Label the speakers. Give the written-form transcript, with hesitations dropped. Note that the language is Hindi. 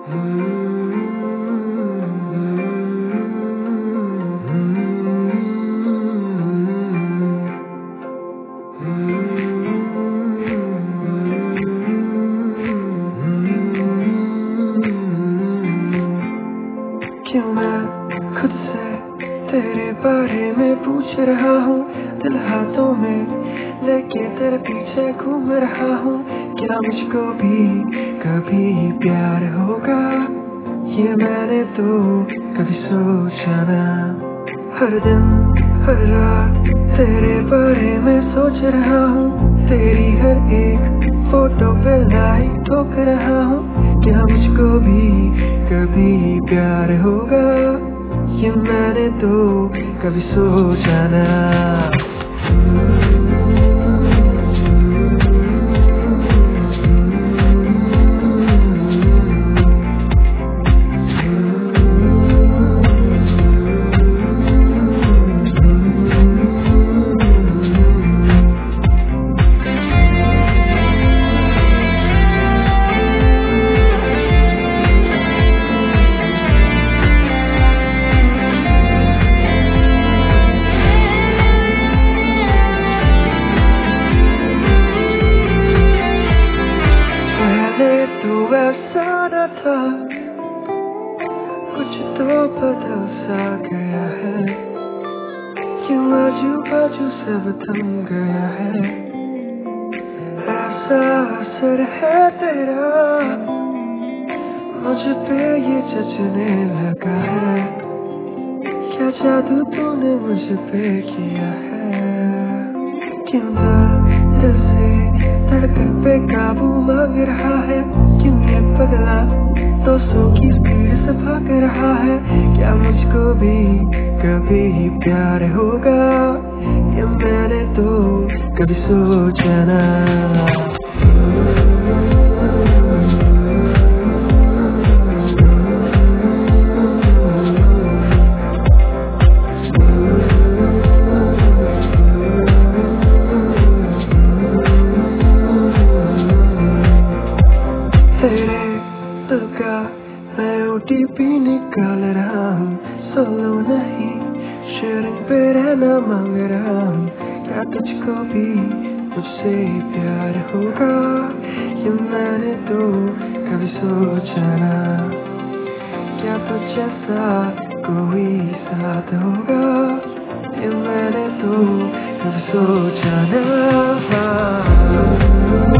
Speaker 1: क्यों मैं खुद से तेरे बारे में पूछ रहा हूँ, दिल हाथों में लेके तेरे पीछे घूम रहा हूँ। क्या मुझको भी कभी प्यार होगा, ये मैंने तो कभी सोचा ना। हर दिन हर रात तेरे बारे में सोच रहा हूँ, तेरी हर एक फोटो पे लाइक ठोक रहा हूँ। क्या मुझको भी कभी प्यार होगा, ये मैंने तो कभी सोचा ना। तो ऐसा न था, कुछ तो बदल सा गया है। क्यों आजू बाजू सब थम गया है, ऐसा असर है तेरा मुझ पे ये जचने लगा है। क्या जादू तूने मुझ पे किया है। क्यों दिल से धड़कन पे काबू मांग रहा है, क्यों ये पगला 200 की स्पीड से भाग रहा है। क्या मुझको भी कभी प्यार होगा, ये मैंने तो कभी सोचा ना। तेरे दिल का मैं OTP निकाल रहा हूँ, सोलो नहीं शेयरिंग पे रहना मांग रहा हूँ। क्या तुझको भी मुझसे प्यार होगा, ये मैंने तो कभी सोचा ना। क्या तुझ जैसा कोई साथ होगा, ये मैंने तो कभी सोचा ना।